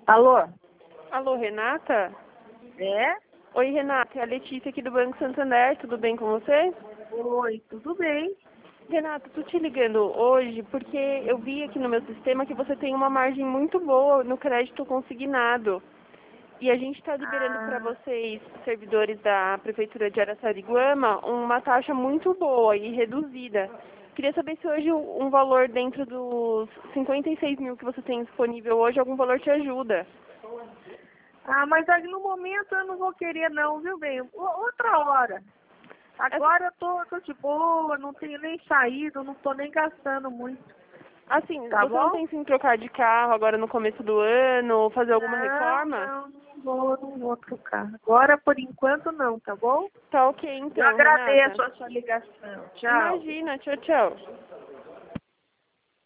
Alô? Alô, Renata? É? Oi, Renata, é a Letícia aqui do Banco Santander, tudo bem com você? Oi, tudo bem? Renata, tô te ligando hoje porque eu vi aqui no meu sistema que você tem uma margem muito boa no crédito consignado. E a gente está liberando para vocês, servidores da Prefeitura de Araçariguama, uma taxa muito boa e reduzida. Queria saber se hoje um valor dentro dos 56 mil que você tem disponível hoje, algum valor te ajuda. Mas aí no momento eu não vou querer não, viu, bem? Outra hora. Agora eu tô de boa, não tenho nem saído, não tô nem gastando muito. Assim, Tá você não bom? pensa em trocar de carro agora no começo do ano, fazer alguma reforma? Não vou trocar. Agora, por enquanto, não, tá bom? Tá ok Eu então, Renata. agradeço a sua ligação. Tchau. Imagina, tchau, tchau.